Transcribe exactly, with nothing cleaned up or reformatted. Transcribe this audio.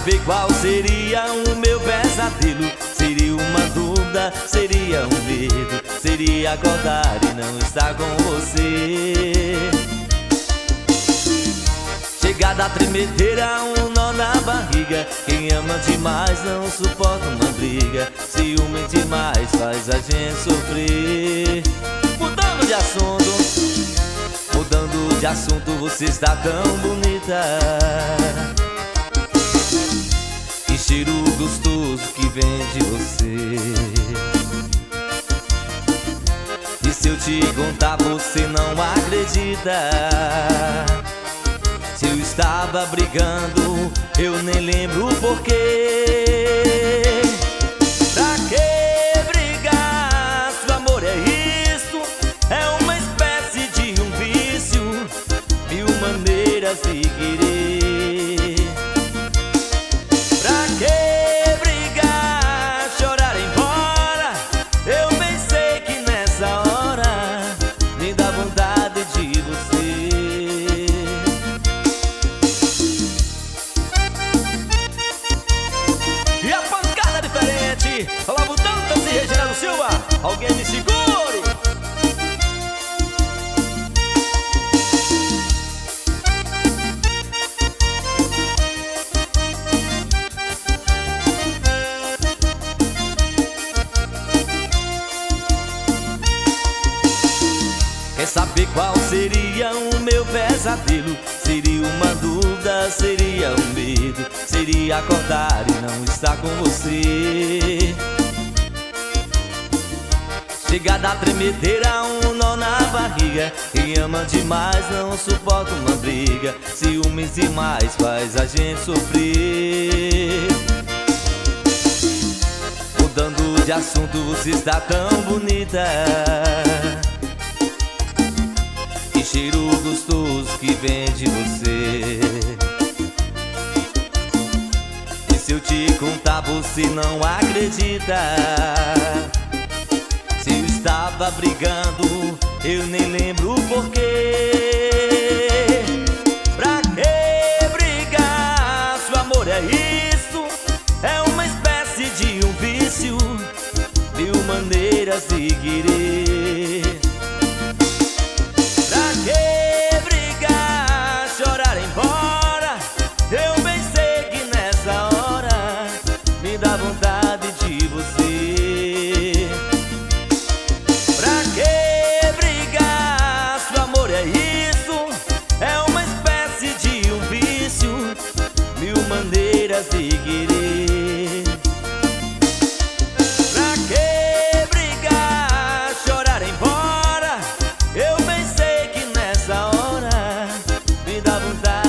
saber qual seria o meu pesadelo. Seria uma dúvida, seria um medo, seria acordar e não estar com você. Chegada a tremedeira, um nó na barriga. Quem ama demais não suporta uma briga. Ciúme demais faz a gente sofrer. Mudando de assunto, mudando de assunto, você está tão bonita. Que cheiro gostoso que vem de você. E se eu te contar você não acredita. Se eu estava brigando, eu nem lembro o porquê. Pra que brigar se o amor é isso? É uma espécie de um vício, mil maneiras de querer. Pra que brigar, chorar embora? Eu bem sei que nessa hora me dá vontade de você. Olá, Mudanças e Reginaldo Silva, alguém me segure! Quer saber qual seria o meu pesadelo? Seria uma dúvida, seria um medo, seria acordar e não estar com você. Chegada a tremedeira, um nó na barriga. Quem ama demais não suporta uma briga. Ciúmes demais faz a gente sofrer. Mudando de assunto, você está tão bonita. Que cheiro gostoso que vem de você. E se eu te contar você não acredita. Se eu estava brigando, eu nem lembro o porquê. Pra que brigar se o amor é isso? É uma espécie de um vício, mil maneiras de querer. Pra que brigar, chorar embora? Eu bem sei que nessa hora me dá vontade de você. Pra que brigar se o amor é isso? É uma espécie de um vício, mil maneiras de querer. Pra que brigar, chorar embora? Eu bem sei que nessa hora me dá vontade